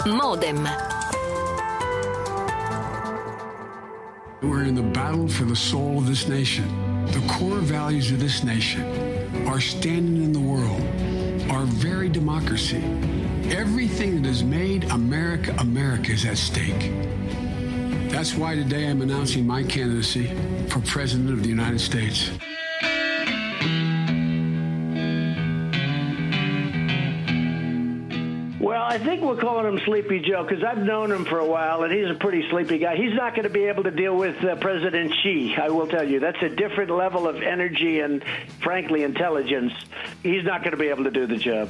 Modem. We're in the battle for the soul of this nation. The core values of this nation, our standing in the world, our very democracy. Everything that has made America, America is at stake. That's why today I'm announcing my candidacy for President of the United States. Well, I think we're calling him Sleepy Joe because I've known him for a while, and he's a pretty sleepy guy. He's not going to be able to deal with President Xi, I will tell you. That's a different level of energy and, frankly, intelligence. He's not going to be able to do the job.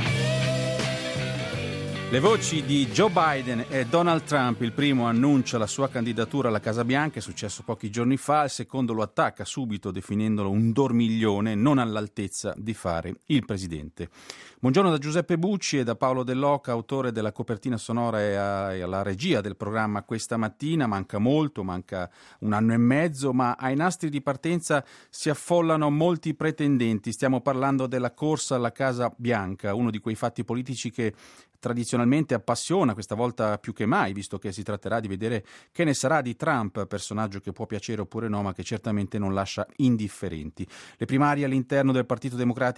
Le voci di Joe Biden e Donald Trump. Il primo annuncia la sua candidatura alla Casa Bianca, è successo pochi giorni fa, il secondo lo attacca subito definendolo un dormiglione non all'altezza di fare il presidente. Buongiorno da Giuseppe Bucci e da Paolo Dell'Oca, autore della copertina sonora e alla regia del programma questa mattina. Manca molto, manca un anno e mezzo, ma ai nastri di partenza si affollano molti pretendenti. Stiamo parlando della corsa alla Casa Bianca, uno di quei fatti politici che tradizionalmente appassiona, questa volta più che mai, visto che si tratterà di vedere che ne sarà di Trump, personaggio che può piacere oppure no, ma che certamente non lascia indifferenti. Le primarie all'interno del Partito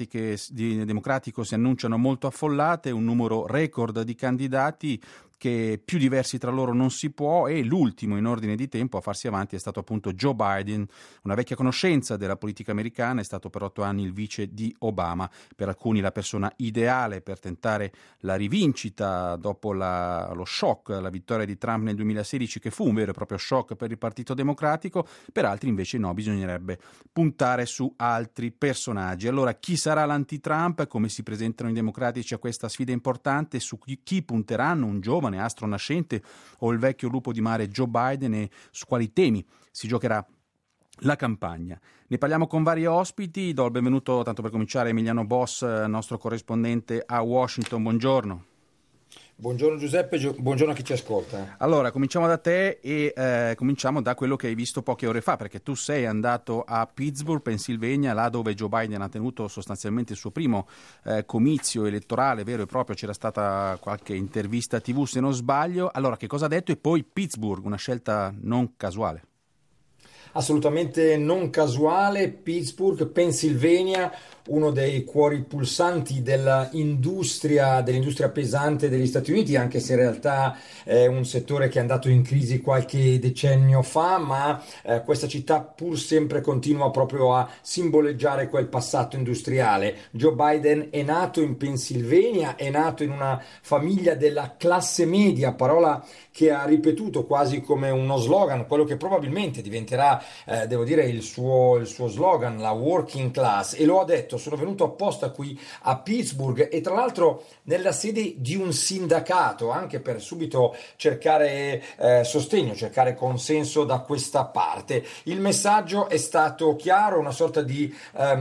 Democratico si annunciano molto affollate, un numero record di candidati che più diversi tra loro non si può, e l'ultimo in ordine di tempo a farsi avanti è stato appunto Joe Biden, una vecchia conoscenza della politica americana, è stato per 8 anni il vice di Obama, per alcuni la persona ideale per tentare la rivincita dopo lo shock, la vittoria di Trump nel 2016, che fu un vero e proprio shock per il Partito Democratico, per altri invece no, bisognerebbe puntare su altri personaggi. Allora, chi sarà l'anti-Trump? Come si presentano i democratici a questa sfida importante? Su chi punteranno? Un giovane astro nascente o il vecchio lupo di mare Joe Biden, e su quali temi si giocherà la campagna? Ne parliamo con vari ospiti. Do il benvenuto, tanto per cominciare, a Emiliano Boss, nostro corrispondente a Washington. Buongiorno. Buongiorno Giuseppe, buongiorno a chi ci ascolta. Allora, cominciamo da te e cominciamo da quello che hai visto poche ore fa, perché tu sei andato a Pittsburgh, Pennsylvania, là dove Joe Biden ha tenuto sostanzialmente il suo primo comizio elettorale vero e proprio. C'era stata qualche intervista TV, se non sbaglio. Allora, che cosa ha detto? E poi Pittsburgh, una scelta non casuale. Assolutamente non casuale. Pittsburgh, Pennsylvania, uno dei cuori pulsanti dell'industria pesante degli Stati Uniti, anche se in realtà è un settore che è andato in crisi qualche decennio fa, ma questa città pur sempre continua proprio a simboleggiare quel passato industriale. Joe Biden è nato in Pennsylvania, è nato in una famiglia della classe media, parola che ha ripetuto quasi come uno slogan, quello che probabilmente diventerà devo dire il suo slogan, la working class, e lo ha detto: sono venuto apposta qui a Pittsburgh, e tra l'altro nella sede di un sindacato, anche per subito cercare sostegno, cercare consenso da questa parte. Il messaggio è stato chiaro, una sorta di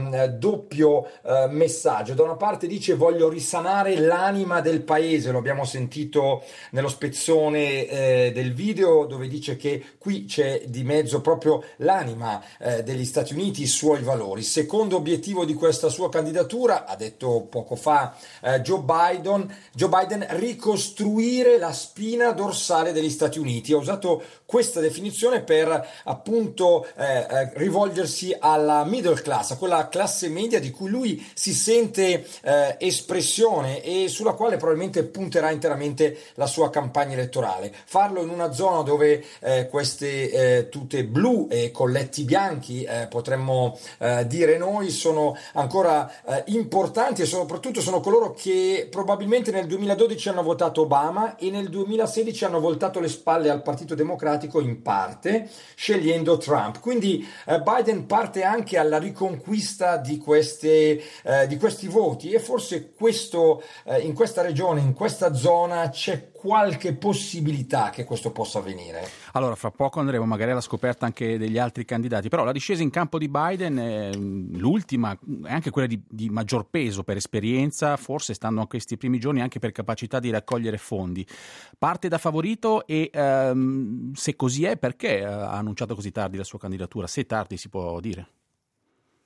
doppio messaggio. Da una parte dice: voglio risanare l'anima del paese, lo abbiamo sentito nello spezzone del video, dove dice che qui c'è di mezzo proprio l'anima degli Stati Uniti, i suoi valori. Secondo obiettivo di questa sua candidatura, ha detto poco fa Joe Biden, ricostruire la spina dorsale degli Stati Uniti. Ha usato questa definizione per appunto rivolgersi alla middle class, a quella classe media di cui lui si sente espressione e sulla quale probabilmente punterà interamente la sua campagna elettorale. Farlo in una zona dove queste tute blu e colletti bianchi, potremmo dire noi, sono ancora importanti, e soprattutto sono coloro che probabilmente nel 2012 hanno votato Obama e nel 2016 hanno voltato le spalle al Partito Democratico in parte, scegliendo Trump. Quindi Biden parte anche alla riconquista di questi voti, e forse questo in questa regione, in questa zona, c'è qualche possibilità che questo possa avvenire. Allora, fra poco andremo magari alla scoperta anche degli altri candidati, però la discesa in campo di Biden, l'ultima, è anche quella di maggior peso per esperienza, forse stando a questi primi giorni anche per capacità di raccogliere fondi. Parte da favorito e se così è, perché ha annunciato così tardi la sua candidatura? Se tardi si può dire.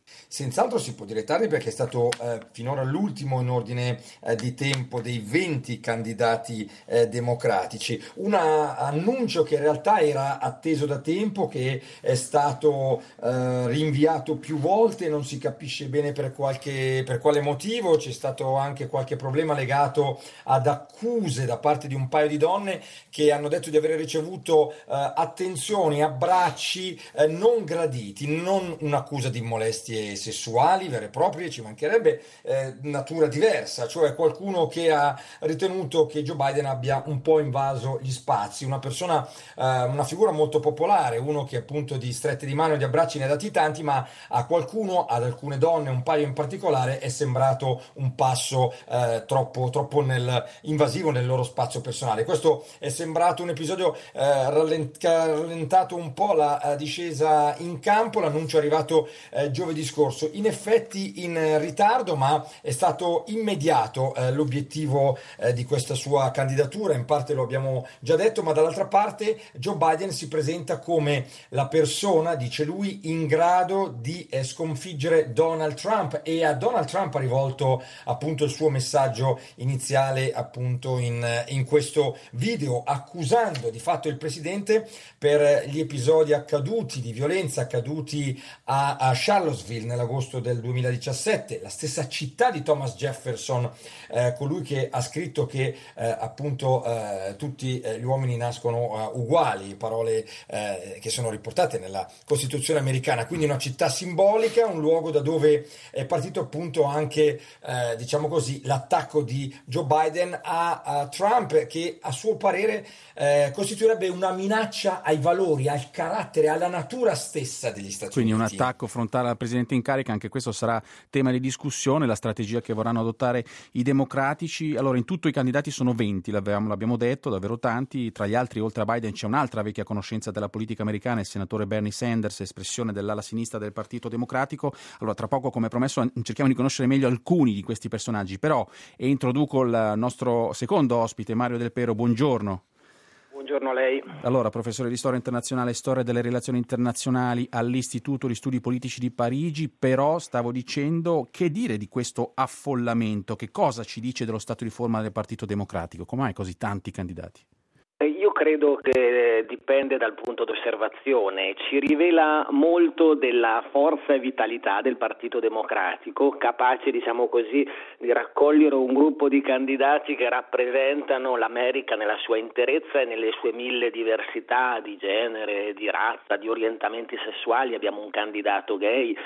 Senz'altro si può dire tardi perché è stato finora l'ultimo in ordine di tempo dei 20 candidati democratici. Un annuncio che in realtà era atteso da tempo, che è stato rinviato più volte, non si capisce bene per quale motivo. C'è stato anche qualche problema legato ad accuse da parte di un paio di donne che hanno detto di aver ricevuto attenzioni, abbracci non graditi, non un'accusa di molestie sessuali vere e proprie, ci mancherebbe, natura diversa, cioè qualcuno che ha ritenuto che Joe Biden abbia un po' invaso gli spazi, una persona, una figura molto popolare, uno che appunto di strette di mano e di abbracci ne ha dati tanti, ma a qualcuno, ad alcune donne, un paio in particolare, è sembrato un passo troppo invasivo nel loro spazio personale. Questo è sembrato un episodio che ha rallentato un po' la discesa in campo. L'annuncio è arrivato giovedì scorso, in effetti in ritardo, ma è stato immediato l'obiettivo di questa sua candidatura. In parte lo abbiamo già detto, ma dall'altra parte Joe Biden si presenta come la persona, dice lui, in grado di sconfiggere Donald Trump, e a Donald Trump ha rivolto appunto il suo messaggio iniziale appunto in questo video, accusando di fatto il presidente per gli episodi accaduti di violenza accaduti a Charlottesville nell'agosto del 2017, la stessa città di Thomas Jefferson, colui che ha scritto che appunto tutti gli uomini nascono uguali, parole che sono riportate nella Costituzione americana, quindi una città simbolica, un luogo da dove è partito appunto anche diciamo così l'attacco di Joe Biden a Trump, che a suo parere costituirebbe una minaccia ai valori, al carattere, alla natura stessa degli Stati Quindi Uniti. Un attacco frontale al presidente in carica, anche questo sarà tema di discussione, la strategia che vorranno adottare i democratici. Allora, in tutto i candidati sono 20, l'abbiamo detto, davvero tanti. Tra gli altri, oltre a Biden, c'è un'altra vecchia conoscenza della politica americana, il senatore Bernie Sanders, espressione dell'ala sinistra del Partito Democratico. Allora, tra poco, come promesso, cerchiamo di conoscere meglio alcuni di questi personaggi, però introduco il nostro secondo ospite, Mario Del Pero. Buongiorno. Buongiorno a lei. Allora, professore di storia internazionale e storia delle relazioni internazionali all'Istituto di Studi Politici di Parigi, però stavo dicendo, che dire di questo affollamento? Che cosa ci dice dello stato di forma del Partito Democratico? Come mai così tanti candidati? Io credo che dipende dal punto d'osservazione, ci rivela molto della forza e vitalità del Partito Democratico, capace, diciamo così, di raccogliere un gruppo di candidati che rappresentano l'America nella sua interezza e nelle sue 1000 diversità di genere, di razza, di orientamenti sessuali. Abbiamo un candidato gay.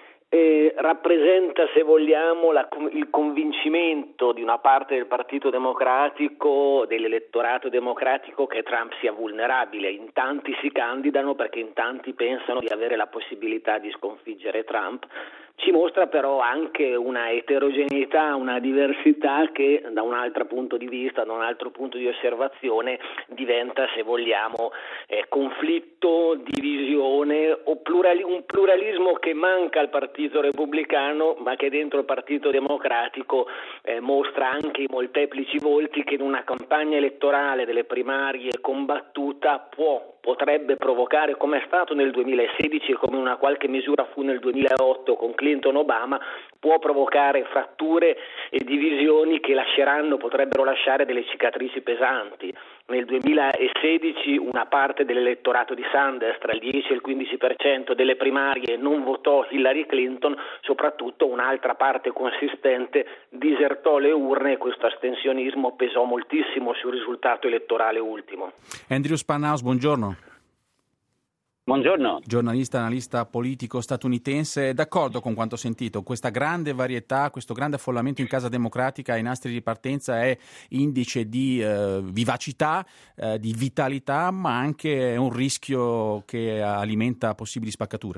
Rappresenta, se vogliamo, il convincimento di una parte del Partito Democratico, dell'elettorato democratico, che Trump sia vulnerabile. In tanti si candidano perché in tanti pensano di avere la possibilità di sconfiggere Trump. Ci mostra però anche una eterogeneità, una diversità che da un altro punto di vista, da un altro punto di osservazione diventa, se vogliamo, conflitto, divisione o un pluralismo che manca al Partito Repubblicano, ma che dentro il Partito Democratico mostra anche i molteplici volti che in una campagna elettorale delle primarie combattuta potrebbe provocare, come è stato nel 2016 e come in una qualche misura fu nel 2008 con Clinton-Obama, può provocare fratture e divisioni che potrebbero lasciare delle cicatrici pesanti. Nel 2016 una parte dell'elettorato di Sanders, tra il 10 e il 15% delle primarie, non votò Hillary Clinton, soprattutto un'altra parte consistente disertò le urne, e questo astensionismo pesò moltissimo sul risultato elettorale ultimo. Andrew Spanhaus, buongiorno. Buongiorno. Giornalista, analista politico statunitense, d'accordo con quanto sentito? Questa grande varietà, questo grande affollamento in casa democratica ai nastri di partenza è indice di vivacità, di vitalità, ma anche è un rischio che alimenta possibili spaccature?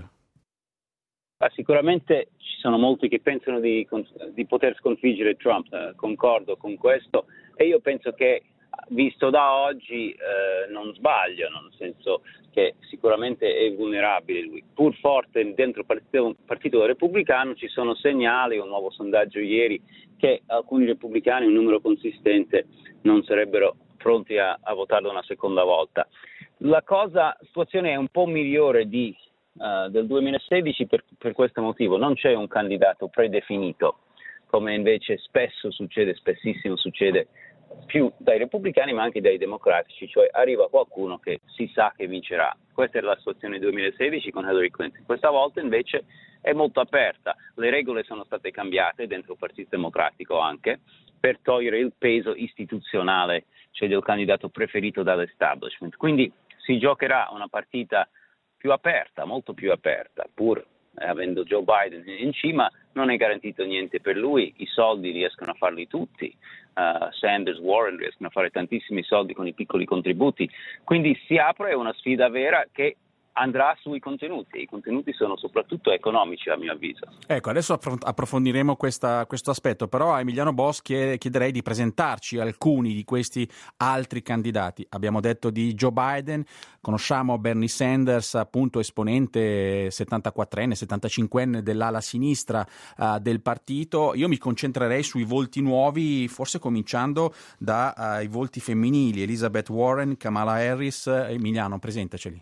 Sicuramente ci sono molti che pensano di poter sconfiggere Trump, concordo con questo, e io penso che visto da oggi non sbagliano, nel senso che sicuramente è vulnerabile lui. Pur forte dentro il partito repubblicano ci sono segnali, un nuovo sondaggio ieri, che alcuni repubblicani, un numero consistente, non sarebbero pronti a votarlo una seconda volta. La situazione è un po' migliore di del 2016 per questo motivo. Non c'è un candidato predefinito, come invece spessissimo succede più dai repubblicani ma anche dai democratici, cioè arriva qualcuno che si sa che vincerà. Questa era la situazione del 2016 con Hillary Clinton. Questa volta invece è molto aperta, le regole sono state cambiate dentro il Partito Democratico anche per togliere il peso istituzionale, cioè del candidato preferito dall'establishment. Quindi si giocherà una partita più aperta, molto più aperta, pur avendo Joe Biden in cima non è garantito niente per lui, i soldi riescono a farli tutti, Sanders, Warren riescono a fare tantissimi soldi con i piccoli contributi, quindi si apre una sfida vera che andrà sui contenuti. I contenuti sono soprattutto economici, a mio avviso. Ecco, adesso approfondiremo questo aspetto, però a Emiliano Bosch chiederei di presentarci alcuni di questi altri candidati. Abbiamo detto di Joe Biden, conosciamo Bernie Sanders, appunto esponente 74enne, 75enne dell'ala sinistra del partito. Io mi concentrerei sui volti nuovi, forse cominciando dai volti femminili, Elizabeth Warren, Kamala Harris. Emiliano, presentaceli.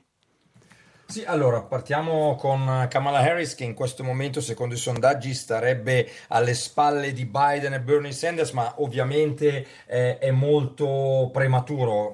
Sì, allora partiamo con Kamala Harris, che in questo momento secondo i sondaggi starebbe alle spalle di Biden e Bernie Sanders, ma ovviamente è molto prematuro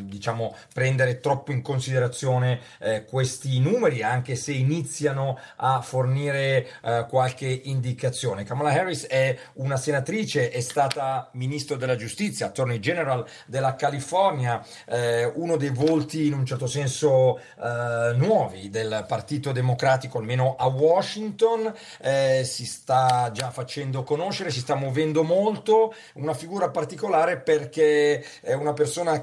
prendere troppo in considerazione questi numeri, anche se iniziano a fornire qualche indicazione. Kamala Harris è una senatrice, è stata ministro della giustizia, attorney general della California, uno dei volti in un certo senso nuovi del Partito Democratico, almeno a Washington. Si sta già facendo conoscere, si sta muovendo molto, una figura particolare perché è una persona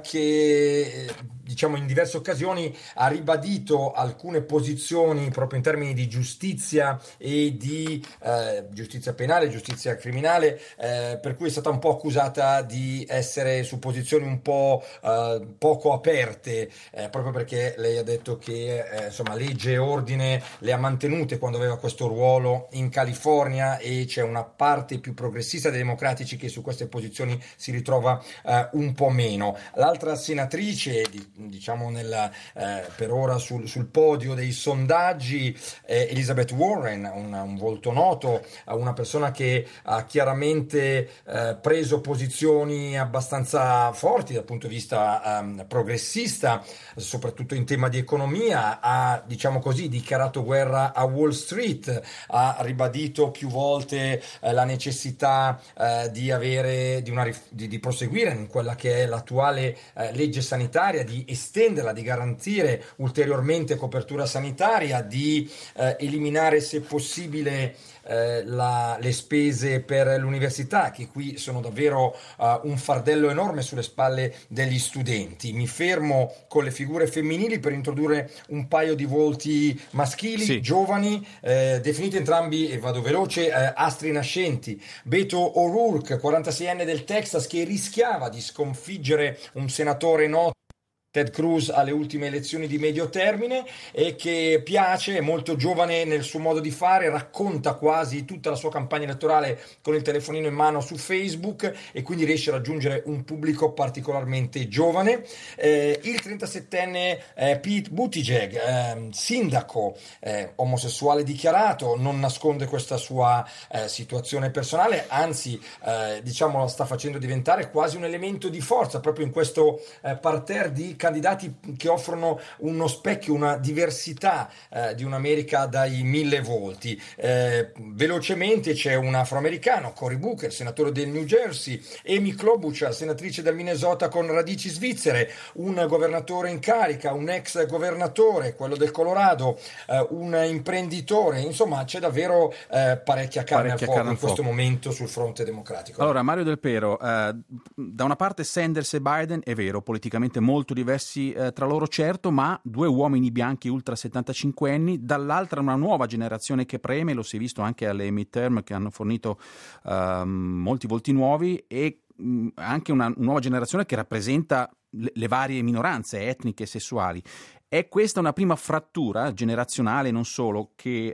che in diverse occasioni ha ribadito alcune posizioni proprio in termini di giustizia e di giustizia penale, giustizia criminale, per cui è stata un po' accusata di essere su posizioni un po' poco aperte, proprio perché lei ha detto che legge e ordine le ha mantenute quando aveva questo ruolo in California, e c'è una parte più progressista dei democratici che su queste posizioni si ritrova un po' meno. L'altra senatrice per ora sul podio dei sondaggi è Elizabeth Warren, un volto noto, una persona che ha chiaramente preso posizioni abbastanza forti dal punto di vista progressista, soprattutto in tema di economia. Ha dichiarato guerra a Wall Street, ha ribadito più volte la necessità di proseguire in quella che è l'attuale legge sanitaria, di estenderla, di garantire ulteriormente copertura sanitaria, di eliminare se possibile le spese per l'università, che qui sono davvero un fardello enorme sulle spalle degli studenti. Mi fermo con le figure femminili per introdurre un paio di volti maschili, sì, giovani, definiti entrambi, e vado veloce, astri nascenti. Beto O'Rourke, 46enne del Texas, che rischiava di sconfiggere un senatore noto, Ted Cruz, alle ultime elezioni di medio termine, e che piace, è molto giovane nel suo modo di fare, racconta quasi tutta la sua campagna elettorale con il telefonino in mano su Facebook, e quindi riesce a raggiungere un pubblico particolarmente giovane. Il 37enne Pete Buttigieg, sindaco, omosessuale dichiarato, non nasconde questa sua situazione personale, anzi la sta facendo diventare quasi un elemento di forza proprio in questo parterre di candidati che offrono uno specchio, una diversità di un'America dai 1000 volti. Velocemente c'è un afroamericano, Cory Booker, senatore del New Jersey, Amy Klobuchar, senatrice del Minnesota con radici svizzere, un governatore in carica, un ex governatore, quello del Colorado, un imprenditore. Insomma, c'è davvero parecchia carne al fuoco in questo momento sul fronte democratico. Allora, Mario Del Pero, da una parte Sanders e Biden, è vero, politicamente molto diversi tra loro, certo, ma due uomini bianchi ultra 75enni, dall'altra una nuova generazione che preme, lo si è visto anche alle midterm che hanno fornito molti volti nuovi, e anche una nuova generazione che rappresenta le varie minoranze etniche e sessuali. È questa una prima frattura generazionale, non solo, che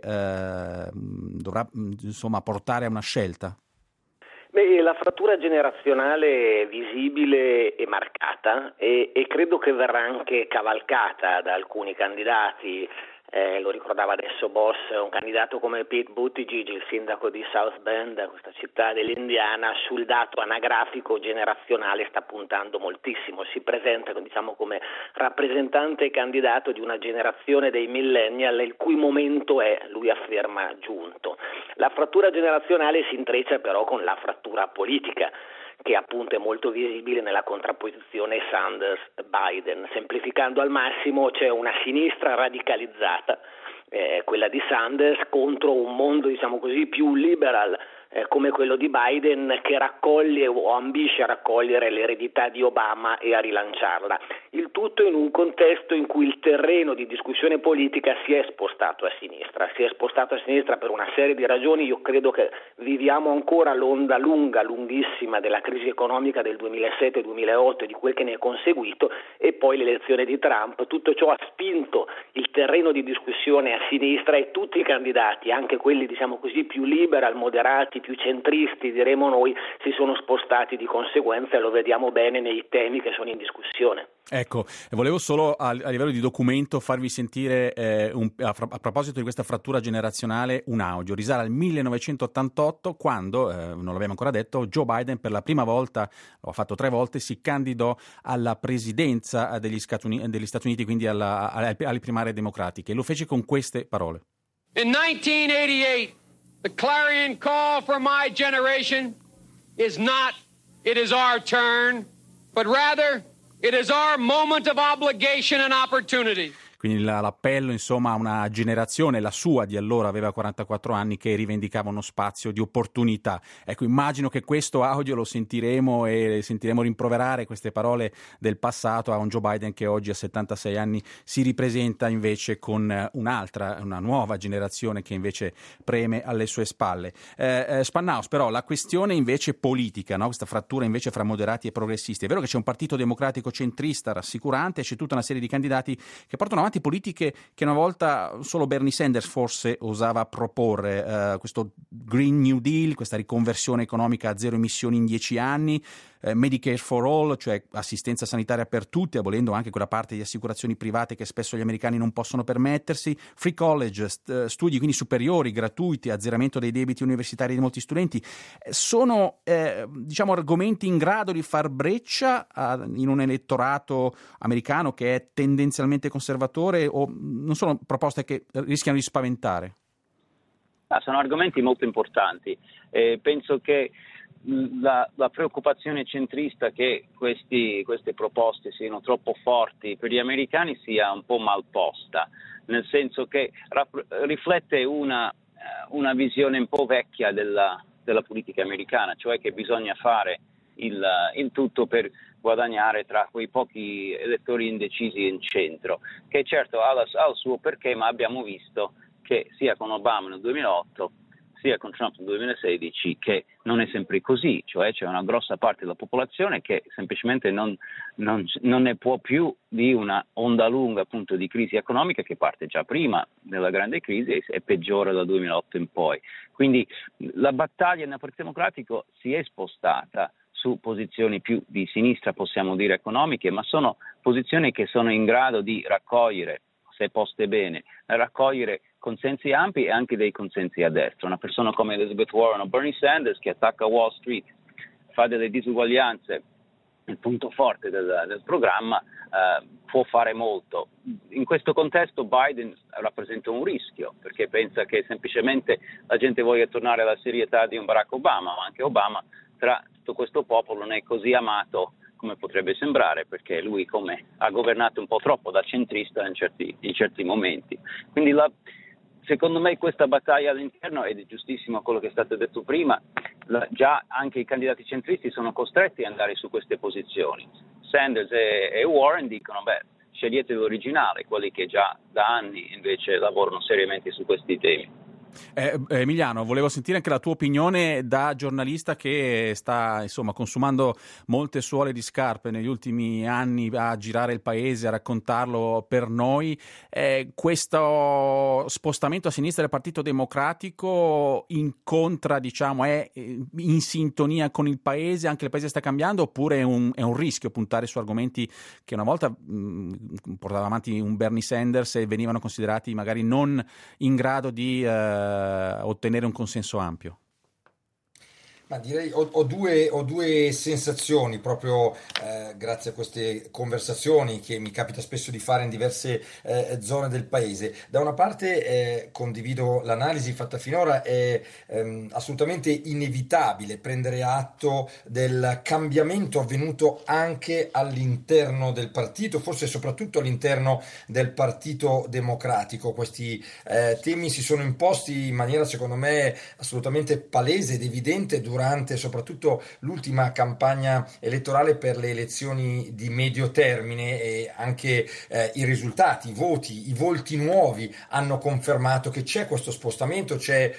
dovrà portare a una scelta? La frattura generazionale è visibile e marcata, e credo che verrà anche cavalcata da alcuni candidati lo ricordava adesso Boss, un candidato come Pete Buttigieg, il sindaco di South Bend, questa città dell'Indiana, sul dato anagrafico generazionale sta puntando moltissimo, si presenta come rappresentante e candidato di una generazione dei millennial il cui momento è, lui afferma, giunto. La frattura generazionale si intreccia però con la frattura politica, che appunto è molto visibile nella contrapposizione Sanders-Biden. Semplificando al massimo, c'è una sinistra radicalizzata, quella di Sanders, contro un mondo più liberal come quello di Biden, che raccoglie o ambisce a raccogliere l'eredità di Obama e a rilanciarla. Il tutto in un contesto in cui il terreno di discussione politica si è spostato a sinistra. Si è spostato a sinistra per una serie di ragioni. Io credo che viviamo ancora l'onda lunghissima della crisi economica del 2007-2008 e di quel che ne è conseguito, e poi l'elezione di Trump. Tutto ciò ha spinto il terreno di discussione a sinistra, e tutti i candidati, anche quelli più liberal, moderati, più centristi diremo noi, si sono spostati di conseguenza, e lo vediamo bene nei temi che sono in discussione. Ecco, volevo solo a livello di documento farvi sentire a proposito di questa frattura generazionale un audio. Risale al 1988, quando, non l'abbiamo ancora detto, Joe Biden per la prima volta, lo ha fatto 3 volte, si candidò alla presidenza degli Stati Uniti, quindi alle primarie democratiche. Lo fece con queste parole. In 1988, the clarion call for my generation is not, it is our turn, but rather, it is our moment of obligation and opportunity. Quindi l'appello, insomma, a una generazione, la sua di allora, aveva 44 anni, che rivendicava uno spazio di opportunità. Ecco, immagino che questo audio lo sentiremo e sentiremo rimproverare queste parole del passato a un Joe Biden che oggi a 76 anni si ripresenta invece con una nuova generazione che invece preme alle sue spalle. Spannaus, però, la questione invece politica, no? Questa frattura invece fra moderati e progressisti. È vero che c'è un partito democratico centrista rassicurante, c'è tutta una serie di candidati che portano avanti politiche che una volta solo Bernie Sanders forse osava proporre, questo Green New Deal, questa riconversione economica a 0 emissioni in 10 anni, Medicare for All, cioè assistenza sanitaria per tutti, abolendo anche quella parte di assicurazioni private che spesso gli americani non possono permettersi, free college, studi quindi superiori, gratuiti, azzeramento dei debiti universitari di molti studenti. Sono argomenti in grado di far breccia in un elettorato americano che è tendenzialmente conservatore, o non sono proposte che rischiano di spaventare? Sono argomenti molto importanti. Penso che la preoccupazione centrista che queste proposte siano troppo forti per gli americani sia un po' malposta, nel senso che riflette una visione un po' vecchia della politica americana, cioè che bisogna fare il tutto per guadagnare tra quei pochi elettori indecisi in centro, che certo ha il suo perché, ma abbiamo visto che sia con Obama nel 2008 sia con Trump nel 2016 che non è sempre così, cioè c'è una grossa parte della popolazione che semplicemente non ne può più di una onda lunga appunto di crisi economica che parte già prima della grande crisi e peggiora dal 2008 in poi. Quindi la battaglia nel Partito Democratico si è spostata su posizioni più di sinistra, possiamo dire economiche, ma sono posizioni che sono in grado di raccogliere, se poste bene, raccogliere consensi ampi e anche dei consensi a destra. Una persona come Elizabeth Warren o Bernie Sanders che attacca Wall Street, fa delle disuguaglianze, il punto forte del programma, può fare molto. In questo contesto Biden rappresenta un rischio, perché pensa che semplicemente la gente voglia tornare alla serietà di un Barack Obama, ma anche Obama tra tutto questo popolo non è così amato come potrebbe sembrare, perché lui ha governato un po' troppo da centrista in certi momenti. Quindi secondo me questa battaglia all'interno, ed è giustissimo quello che è stato detto prima, già anche i candidati centristi sono costretti ad andare su queste posizioni. Sanders e Warren dicono, scegliete l'originale, quelli che già da anni invece lavorano seriamente su questi temi. Emiliano, volevo sentire anche la tua opinione da giornalista che sta consumando molte suole di scarpe negli ultimi anni a girare il paese, a raccontarlo per noi. Questo spostamento a sinistra del Partito Democratico incontra, è in sintonia con il paese, anche il paese sta cambiando, oppure è un rischio puntare su argomenti che una volta portava avanti un Bernie Sanders e venivano considerati magari non in grado di ottenere un consenso ampio? Ma direi ho due sensazioni proprio grazie a queste conversazioni che mi capita spesso di fare in diverse zone del paese. Da una parte condivido l'analisi fatta finora, è assolutamente inevitabile prendere atto del cambiamento avvenuto anche all'interno del partito, forse soprattutto all'interno del Partito Democratico. Questi temi si sono imposti in maniera secondo me assolutamente palese ed evidente durante soprattutto l'ultima campagna elettorale per le elezioni di medio termine, e anche i risultati, i volti nuovi hanno confermato che c'è questo spostamento, c'è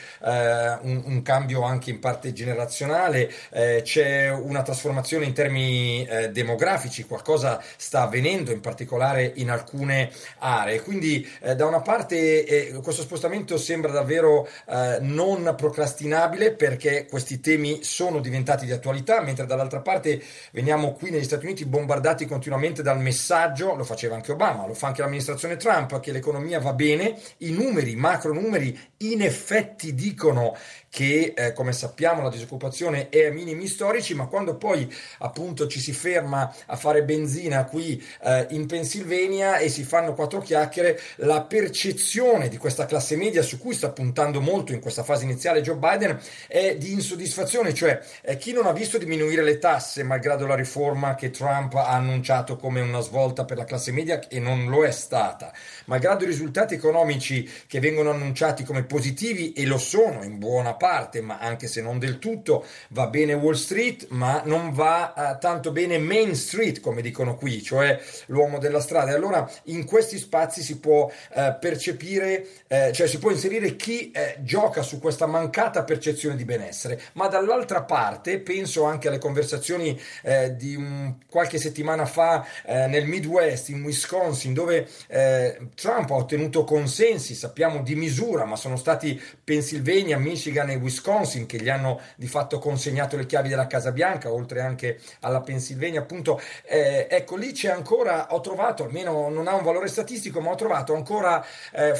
un cambio anche in parte generazionale, c'è una trasformazione in termini demografici, qualcosa sta avvenendo in particolare in alcune aree, quindi da una parte questo spostamento sembra davvero non procrastinabile, perché questi temi sono diventati di attualità, mentre dall'altra parte veniamo qui negli Stati Uniti bombardati continuamente dal messaggio, lo faceva anche Obama, lo fa anche l'amministrazione Trump, che l'economia va bene, i numeri, macro numeri in effetti dicono che come sappiamo la disoccupazione è a minimi storici, ma quando poi appunto ci si ferma a fare benzina qui in Pennsylvania e si fanno quattro chiacchiere, la percezione di questa classe media su cui sta puntando molto in questa fase iniziale Joe Biden è di insoddisfazione, cioè chi non ha visto diminuire le tasse malgrado la riforma che Trump ha annunciato come una svolta per la classe media e non lo è stata, malgrado i risultati economici che vengono annunciati come positivi, e lo sono in buona parte, ma anche se non del tutto. Va bene Wall Street, ma non va tanto bene Main Street, come dicono qui, cioè l'uomo della strada. E allora in questi spazi si può percepire, cioè si può inserire chi gioca su questa mancata percezione di benessere. Ma dall'altra parte penso anche alle conversazioni di qualche settimana fa nel Midwest, in Wisconsin, dove Trump ha ottenuto consensi, sappiamo di misura, ma sono stati Pennsylvania, Michigan e Wisconsin che gli hanno di fatto consegnato le chiavi della Casa Bianca, oltre anche alla Pennsylvania, appunto. Ecco, lì c'è ancora, ho trovato, almeno non ha un valore statistico, ma ho trovato ancora un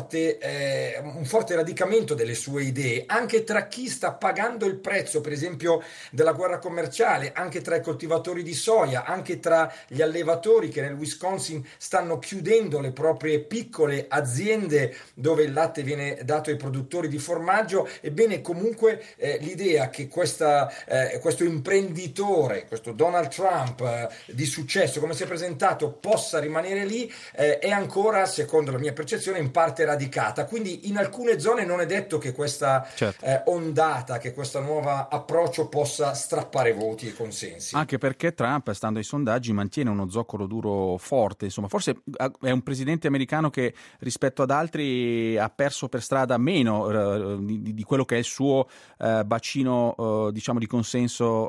forte radicamento delle sue idee, anche tra chi sta pagando il prezzo, per esempio, della guerra commerciale, anche tra i coltivatori di soia, anche tra gli allevatori che nel Wisconsin stanno chiudendo le proprie piccole aziende dove il latte viene dato ai produttori di formaggio. Ebbene, comunque l'idea che questo imprenditore, questo Donald Trump di successo, come si è presentato, possa rimanere lì è ancora, secondo la mia percezione, in parte radicata. Quindi in alcune zone non è detto che questa ondata, che questo nuovo approccio possa strappare voti e consensi. Anche perché Trump, stando ai sondaggi, mantiene uno zoccolo duro forte. Insomma, forse è un presidente americano che rispetto ad altri ha perso per strada meno di quello che è il suo bacino di consenso,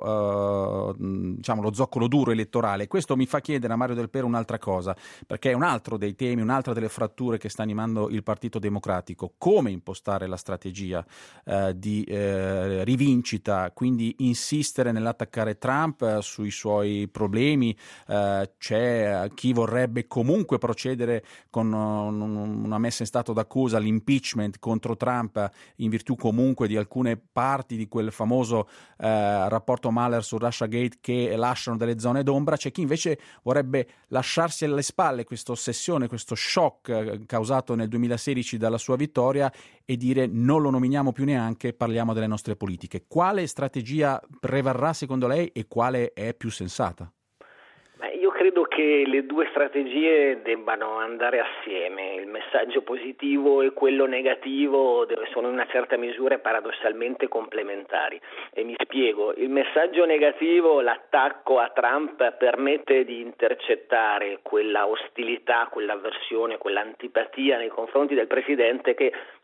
lo zoccolo duro elettorale. Questo mi fa chiedere a Mario Del Pero un'altra cosa, perché è un altro dei temi, un'altra delle fratture che sta animando il Partito Democratico: come impostare la strategia di rivincita, quindi insistere nell'attaccare Trump sui suoi problemi. C'è chi vorrebbe comunque procedere con una messa in stato d'accusa, l'impeachment contro Trump, in virtù comunque di alcune parti di quel famoso rapporto Mueller su Russiagate che lasciano delle zone d'ombra. C'è chi invece vorrebbe lasciarsi alle spalle questa ossessione, questo shock causato nel 2016 dalla sua vittoria, e dire non lo nominiamo più neanche, parliamo delle nostre politiche. Quale strategia prevarrà secondo lei e quale è più sensata? Io credo che le due strategie debbano andare assieme. Il messaggio positivo e quello negativo sono in una certa misura paradossalmente complementari, e mi spiego. Il messaggio negativo, l'attacco a Trump, permette di intercettare quella ostilità, quell'avversione, quell'antipatia nei confronti del presidente che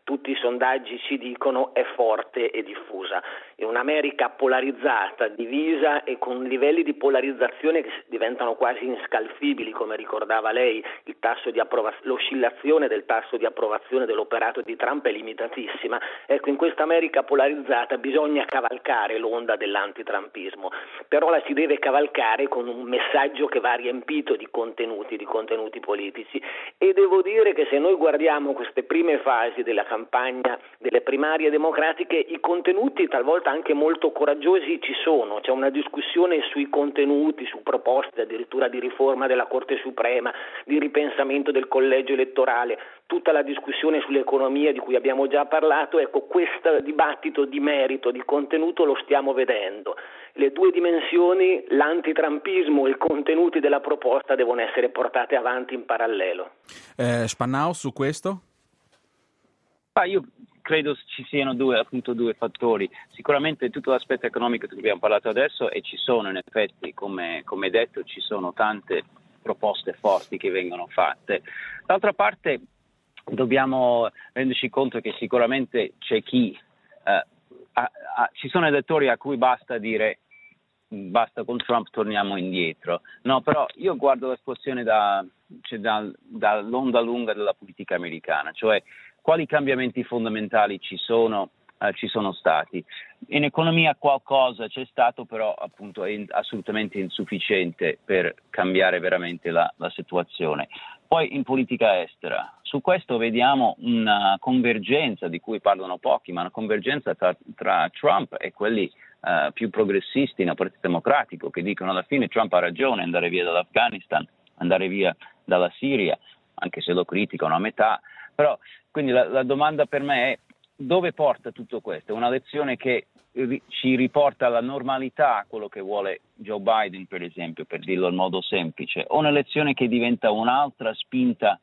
tutti i sondaggi ci dicono è forte e diffusa. In un'America polarizzata, divisa e con livelli di polarizzazione che diventano quasi inscalfibili, come ricordava lei, il tasso di l'oscillazione del tasso di approvazione dell'operato di Trump è limitatissima. Ecco, in questa America polarizzata bisogna cavalcare l'onda dell'antitrampismo, però la si deve cavalcare con un messaggio che va riempito di contenuti politici, e devo dire che se noi guardiamo queste prime fasi della campagna delle primarie democratiche, i contenuti talvolta anche molto coraggiosi ci sono. C'è una discussione sui contenuti, su proposte addirittura di riforma della Corte Suprema, di ripensamento del collegio elettorale, tutta la discussione sull'economia di cui abbiamo già parlato. Ecco, questo dibattito di merito, di contenuto lo stiamo vedendo. Le due dimensioni, l'antitrampismo e i contenuti della proposta, devono essere portate avanti in parallelo. Spannau, su questo? Io credo ci siano due fattori. Sicuramente tutto l'aspetto economico di cui abbiamo parlato adesso, e ci sono in effetti, come detto, ci sono tante proposte forti che vengono fatte. D'altra parte dobbiamo renderci conto che sicuramente c'è chi ci sono elettori a cui basta dire basta con Trump, torniamo indietro. No, però io guardo la situazione dall'onda lunga della politica americana, cioè quali cambiamenti fondamentali ci sono stati. In economia qualcosa c'è stato, però appunto è assolutamente insufficiente per cambiare veramente la situazione. Poi in politica estera, su questo vediamo una convergenza di cui parlano pochi, ma una convergenza tra Trump e quelli più progressisti nel Partito Democratico, che dicono alla fine Trump ha ragione, andare via dall'Afghanistan, andare via dalla Siria, anche se lo criticano a metà. Però quindi la domanda per me è: dove porta tutto questo? Una lezione che ci riporta alla normalità, quello che vuole Joe Biden, per esempio, per dirlo in modo semplice, o una lezione che diventa un'altra spinta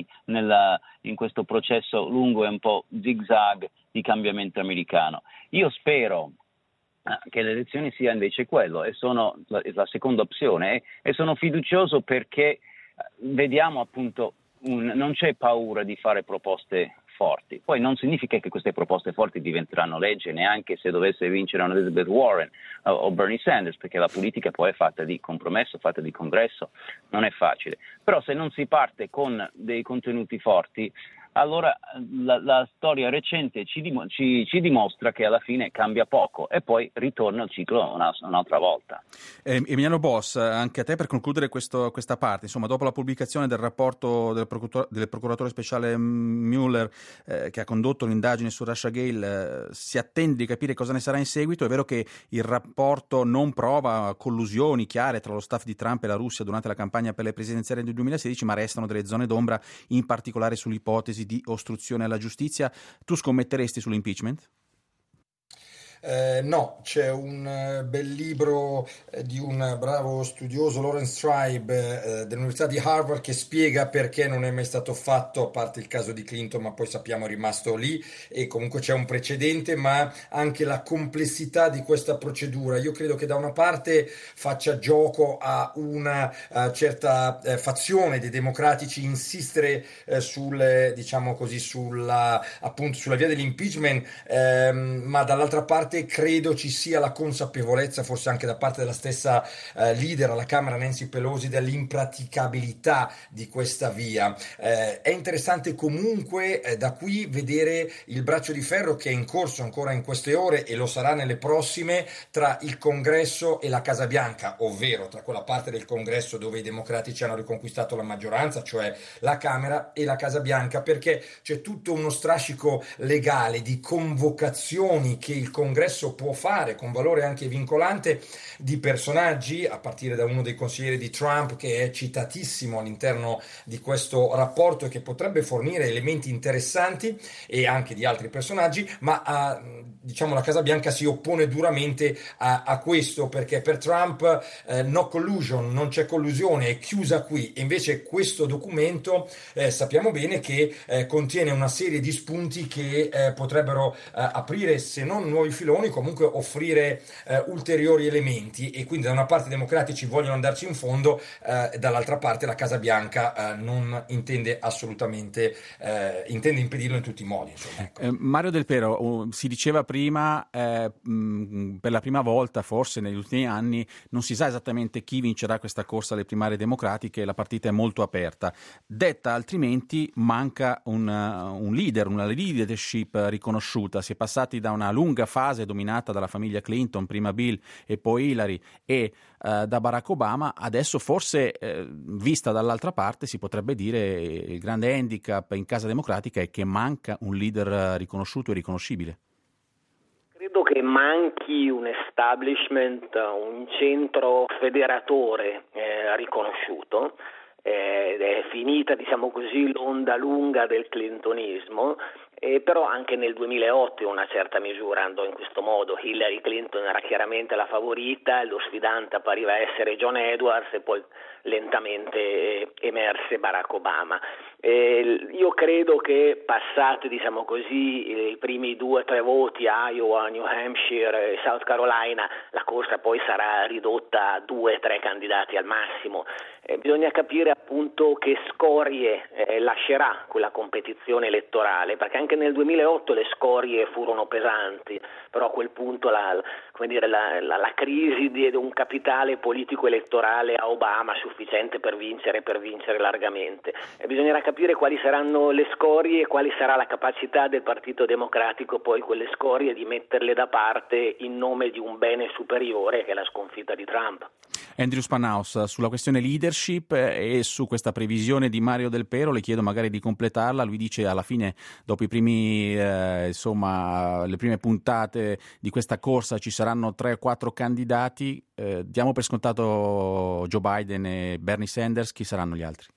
in questo processo lungo e un po' zigzag di cambiamento americano? Io spero che le elezioni sia invece quello, e sono la seconda opzione, e sono fiducioso perché vediamo appunto non c'è paura di fare proposte forti. Poi non significa che queste proposte forti diventeranno legge, neanche se dovesse vincere una Elizabeth Warren o Bernie Sanders, perché la politica poi è fatta di compromesso, fatta di congresso, non è facile. Però se non si parte con dei contenuti forti, allora la storia recente ci dimostra che alla fine cambia poco e poi ritorna il ciclo un'altra volta. Emiliano Boss, anche a te per concludere questa parte, insomma, dopo la pubblicazione del rapporto del procuratore speciale Mueller che ha condotto l'indagine su Russiagate, si attende di capire cosa ne sarà in seguito. È vero che il rapporto non prova collusioni chiare tra lo staff di Trump e la Russia durante la campagna per le presidenziali del 2016, ma restano delle zone d'ombra, in particolare sull'ipotesi di ostruzione alla giustizia. Tu scommetteresti sull'impeachment? No, c'è un bel libro di un bravo studioso, Lawrence Tribe, dell'Università di Harvard, che spiega perché non è mai stato fatto, a parte il caso di Clinton, ma poi sappiamo è rimasto lì, e comunque c'è un precedente, ma anche la complessità di questa procedura. Io credo che da una parte faccia gioco a una certa fazione dei democratici insistere diciamo così, appunto sulla via dell'impeachment, ma dall'altra parte credo ci sia la consapevolezza, forse anche da parte della stessa leader alla Camera Nancy Pelosi, dell'impraticabilità di questa via. È interessante comunque da qui vedere il braccio di ferro che è in corso ancora in queste ore, e lo sarà nelle prossime, tra il Congresso e la Casa Bianca, ovvero tra quella parte del Congresso dove i democratici hanno riconquistato la maggioranza, cioè la Camera, e la Casa Bianca, perché c'è tutto uno strascico legale di convocazioni che il Congresso può fare con valore anche vincolante di personaggi, a partire da uno dei consiglieri di Trump che è citatissimo all'interno di questo rapporto e che potrebbe fornire elementi interessanti, e anche di altri personaggi, ma diciamo la Casa Bianca si oppone duramente a questo, perché per Trump no collusion, non c'è collusione, è chiusa qui. E invece questo documento sappiamo bene che contiene una serie di spunti che potrebbero aprire, se non nuovi filoni, filoni, comunque offrire ulteriori elementi, e quindi da una parte i democratici vogliono andarci in fondo, dall'altra parte la Casa Bianca non intende assolutamente, intende impedirlo in tutti i modi, insomma, ecco. Mario Del Pero, si diceva prima, per la prima volta forse negli ultimi anni non si sa esattamente chi vincerà questa corsa alle primarie democratiche, la partita è molto aperta. Detta altrimenti manca un leader, una leadership riconosciuta. Si è passati da una lunga fase dominata dalla famiglia Clinton, prima Bill e poi Hillary, e da Barack Obama. Adesso forse, vista dall'altra parte, si potrebbe dire il grande handicap in Casa Democratica è che manca un leader riconosciuto e riconoscibile. Credo che manchi un establishment, un centro federatore riconosciuto. È finita, diciamo così, l'onda lunga del clintonismo, però anche nel 2008 in una certa misura andò in questo modo. Hillary Clinton era chiaramente la favorita, lo sfidante appariva essere John Edwards e poi lentamente emerse Barack Obama. Io credo che passate, diciamo così, i primi 2 o 3 voti, Iowa, New Hampshire e South Carolina, la corsa poi sarà ridotta a 2 o 3 candidati al massimo. Bisogna capire appunto che scorie lascerà quella competizione elettorale, perché anche nel 2008 le scorie furono pesanti, però a quel punto la crisi diede un capitale politico elettorale a Obama sufficiente per vincere largamente. Bisognerà capire quali saranno le scorie e quali sarà la capacità del Partito Democratico poi quelle scorie di metterle da parte in nome di un bene superiore che è la sconfitta di Trump. Andrew Spanhaus, sulla questione leadership e su questa previsione di Mario Del Pero, le chiedo magari di completarla. Lui dice alla fine, dopo i primi le prime puntate di questa corsa ci saranno 3 o 4 candidati. Diamo per scontato Joe Biden e Bernie Sanders, chi saranno gli altri?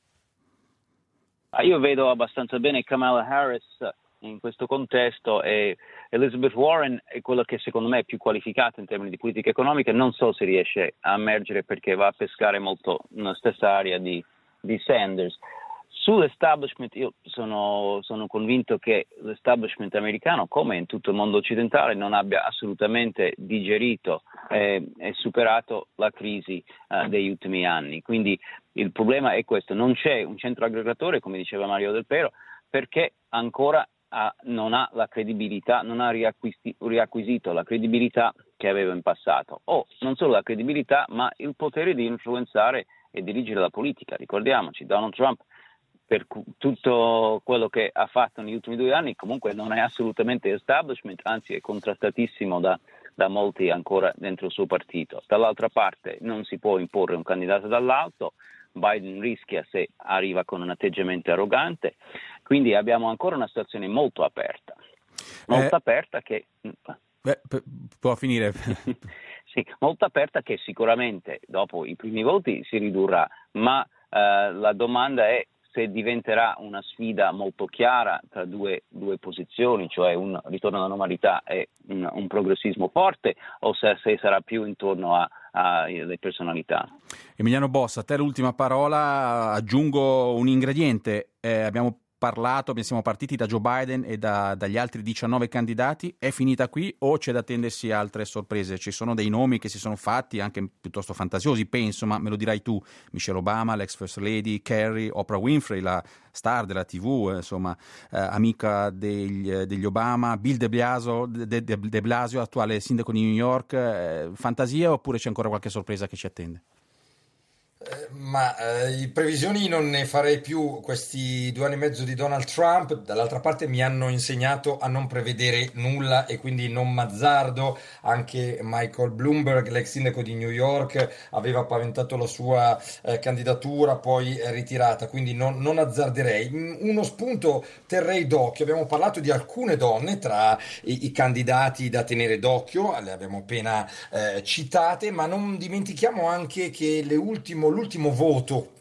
Io vedo abbastanza bene Kamala Harris in questo contesto, e Elizabeth Warren è quella che secondo me è più qualificata in termini di politica economica. Non so se riesce a emergere perché va a pescare molto nella stessa area di Sanders. Sull'establishment io sono convinto che l'establishment americano, come in tutto il mondo occidentale, non abbia assolutamente digerito e superato la crisi degli ultimi anni. Quindi il problema è questo: non c'è un centro aggregatore, come diceva Mario Del Pero, perché ancora non ha la credibilità, non ha riacquisito la credibilità che aveva in passato, o non solo la credibilità ma il potere di influenzare e dirigere la politica. Ricordiamoci, Donald Trump, per tutto quello che ha fatto negli ultimi 2 anni, comunque non è assolutamente establishment, anzi è contrastatissimo da molti ancora dentro il suo partito. Dall'altra parte non si può imporre un candidato dall'alto, Biden rischia se arriva con un atteggiamento arrogante, quindi abbiamo ancora una situazione molto aperta che... può finire. Sì, molto aperta, che sicuramente dopo i primi voti si ridurrà, ma la domanda è se diventerà una sfida molto chiara tra due posizioni, cioè un ritorno alla normalità e un progressismo forte, o se sarà più intorno alle personalità. Emiliano Bossa, a te l'ultima parola. Aggiungo un ingrediente. Siamo partiti da Joe Biden e dagli altri 19 candidati. È finita qui o c'è da attendersi altre sorprese? Ci sono dei nomi che si sono fatti, anche piuttosto fantasiosi, penso, ma me lo dirai tu. Michelle Obama, l'ex First Lady, Kerry, Oprah Winfrey, la star della TV, amica degli Obama, Bill de Blasio, attuale sindaco di New York. Fantasia, oppure c'è ancora qualche sorpresa che ci attende? Ma previsioni non ne farei più. Questi 2 anni e mezzo di Donald Trump, dall'altra parte, mi hanno insegnato a non prevedere nulla e quindi non m'azzardo. Anche Michael Bloomberg, l'ex sindaco di New York, aveva paventato la sua candidatura, poi ritirata, quindi non azzarderei. Uno spunto terrei d'occhio: abbiamo parlato di alcune donne tra i candidati da tenere d'occhio, le abbiamo appena citate, ma non dimentichiamo anche che l'ultimo voto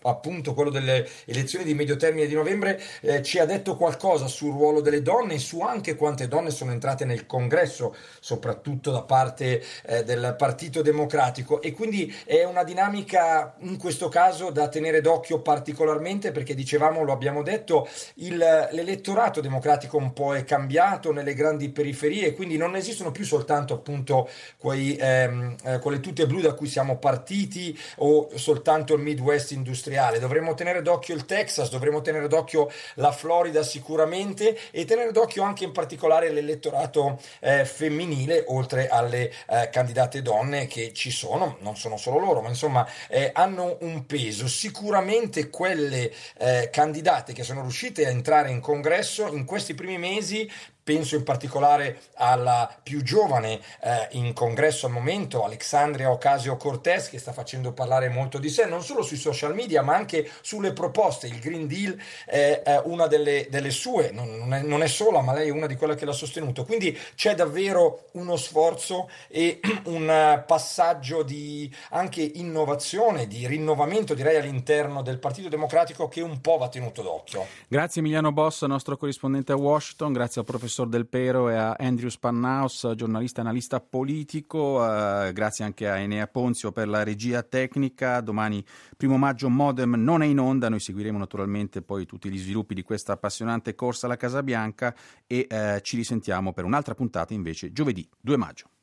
appunto quello delle elezioni di medio termine di novembre, ci ha detto qualcosa sul ruolo delle donne e su anche quante donne sono entrate nel congresso, soprattutto da parte del Partito Democratico, e quindi è una dinamica in questo caso da tenere d'occhio particolarmente, perché dicevamo, lo abbiamo detto, l'elettorato democratico un po' è cambiato nelle grandi periferie, quindi non esistono più soltanto appunto quelle tute blu da cui siamo partiti o soltanto il Midwest industriale. Dovremmo tenere d'occhio il Texas, dovremmo tenere d'occhio la Florida sicuramente, e tenere d'occhio anche in particolare l'elettorato femminile, oltre alle candidate donne che ci sono, non sono solo loro, ma insomma hanno un peso. Sicuramente quelle candidate che sono riuscite a entrare in congresso in questi primi mesi, penso in particolare alla più giovane in congresso al momento, Alexandria Ocasio-Cortez, che sta facendo parlare molto di sé, non solo sui social media ma anche sulle proposte. Il Green Deal è una delle sue, non è sola, ma lei è una di quelle che l'ha sostenuto. Quindi c'è davvero uno sforzo e un passaggio di anche innovazione, di rinnovamento, direi, all'interno del Partito Democratico, che un po' va tenuto d'occhio. Grazie Emiliano Boss, nostro corrispondente a Washington, grazie al professor Del Pero e a Andrew Spannaus, giornalista e analista politico, grazie anche a Enea Ponzio per la regia tecnica. Domani 1 maggio Modem non è in onda, noi seguiremo naturalmente poi tutti gli sviluppi di questa appassionante corsa alla Casa Bianca e ci risentiamo per un'altra puntata invece giovedì 2 maggio.